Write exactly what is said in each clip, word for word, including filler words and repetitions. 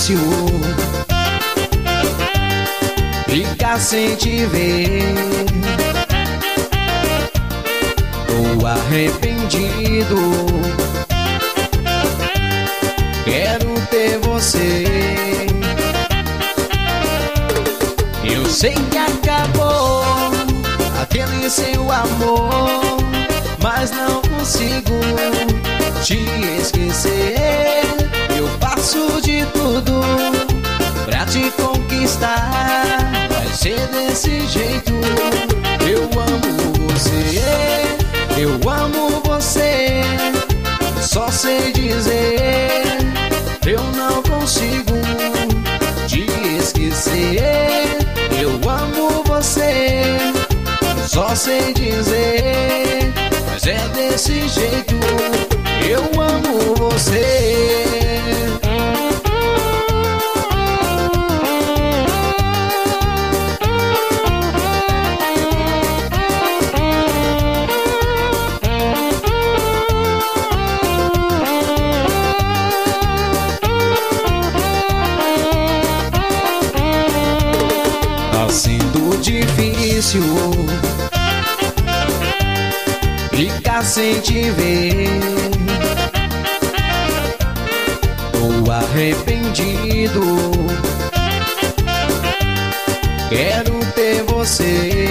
difícil ficar sem te ver. Tô arrependido, quero ter você. Eu sei que acabou aquele seu amor, mas não consigo te esquecer. Eu faço de tudo pra te conquistar, vai ser desse jeito. Eu amo você, eu amo você, só sei dizer, eu não consigo te esquecer. Eu amo você, só sei dizer, mas é desse jeito. Eu amo você. Tá sendo difícil ficar sem te ver. Tô arrependido, quero ter você.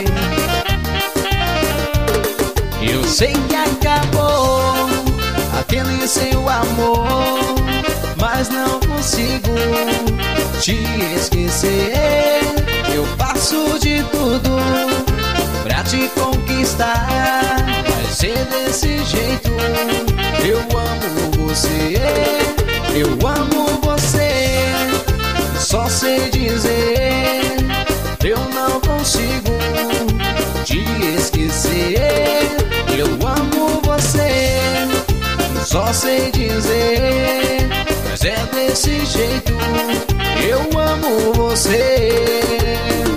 Eu sei que acabou aquele seu amor, mas não consigo te esquecer. Eu faço de tudo pra te conquistar, vai ser desse jeito. Eu amo você, eu amo você, só sei dizer, eu não consigo te esquecer. Eu amo você, só sei dizer, mas é desse jeito. Eu amo você.